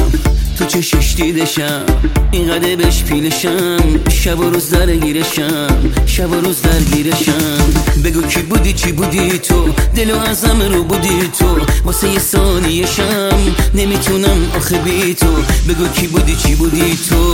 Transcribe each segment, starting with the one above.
تو چشش دیدشم اینقدر بهش پیلشم، شب و روز درگیرشم، شب و روز درگیرشم. بگو کی بودی چی بودی تو، دلو ازم رو بودی تو، واسه یه ثانیه‌شم نمیتونم آخه بی تو. بگو کی بودی چی بودی تو.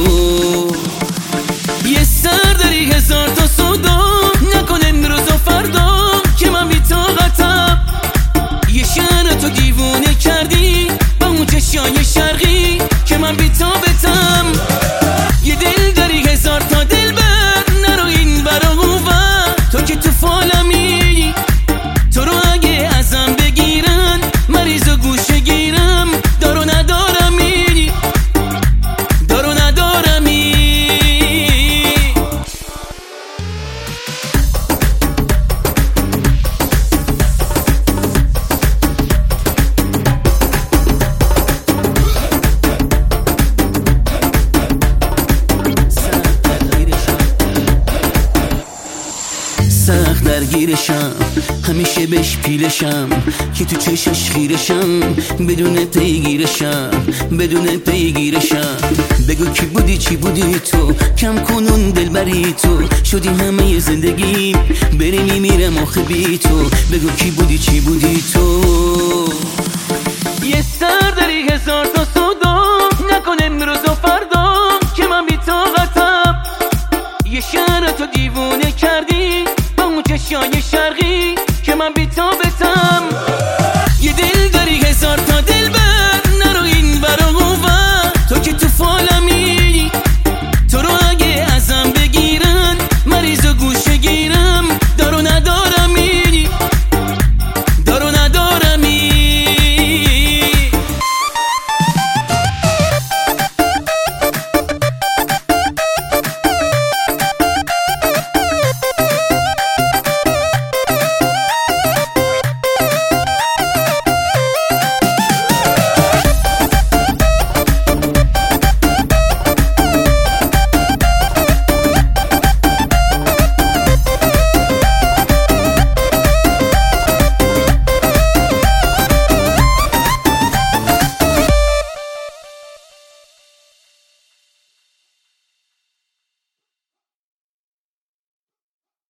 یه سر داری هزار تا سودا، نکن امروز و فردا که من بی طاقتم. یه شهر تو دیوونه کردی با اون چشای شرقی که من بی طاقتم. یه دل داری هزار تا دل بر، نرو این برا اون ور، تو که تو فالمی. تو رو اگه ازم بگیرن مریض و گوشه گیرم، دارو ندارمی، دارو ندارمی. سخت درگیرشم، همیشه بهش پیلشم که تو چشش خیرشم، بدون پیگیرشم، بدون پیگیرشم. بگو کی بودی چی بودی تو، کم کنون دلبری تو، شدی همه زندگی بری میمیرم آخه بی تو. بگو کی بودی چی بودی تو. یه سر داری هزار تا سودا، نکن امروز و فردا که من بی طاقتم. یه شهر تو دیوونه کردی با اون چشای شرقی که من بی طاقتم.